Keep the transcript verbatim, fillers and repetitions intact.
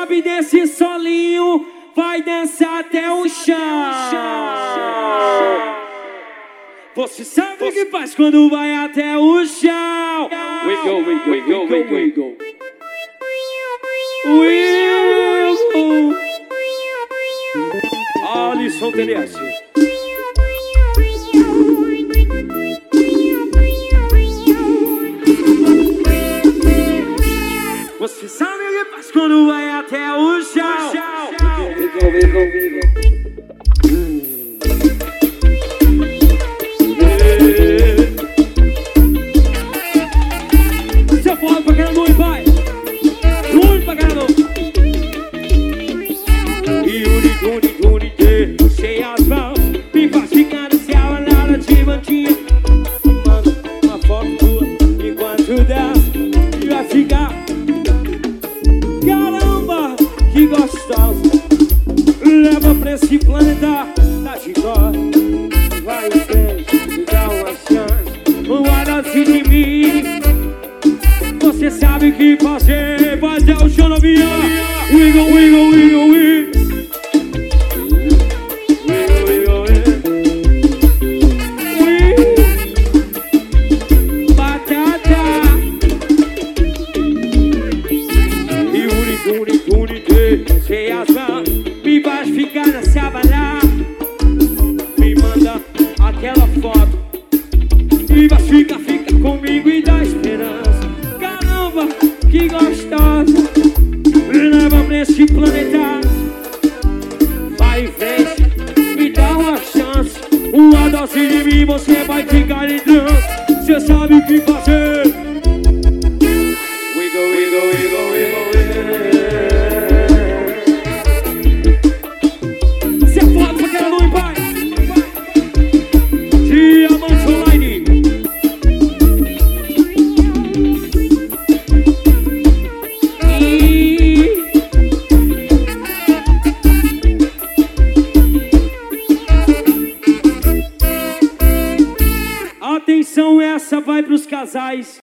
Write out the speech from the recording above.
sobe desse solinho, vai dançar até o chão. Você sabe o que faz quando vai até o chão. Wiggle, wiggle, wiggle, wiggle, wiggle. Wiggle. Alisson T D S. Você sabe o que faz quando vai até o chão. Wiggle, wiggle, wiggle. Você pode pra caramba, muito pai. Muito pra caramba. E uni, uni, uni, uni, sem as mãos. Me faz ficar no céu, a nada de mantinha. Manda uma foto tua enquanto dança. E vai ficar. Caramba, que gostosa. Leva pra esse planeta da Gigó. Vai em frente, me dá uma chance. Uma dose de mim. Você sabe o que fazer. Vai até o chão, novinha. Wiggle, wiggle, wiggle, wiggle. Wiggle, wiggle, wiggle. Batata. E uni, uni, uni, sem as mãos. Me faz ficar nessa balada. Me manda aquela foto. E vai ficar, fica comigo e dá esperança. Caramba, que gostosa. Leva pra esse planeta. Vai em frente, me dá uma chance. Uma dose de mim, você vai ficar em transe. Você sabe o que fazer. Wiggle, wiggle, wiggle, wiggle, wiggle. Você pode pra aquela luz, pai. Diamante Online. Atenção, essa vai pros casais.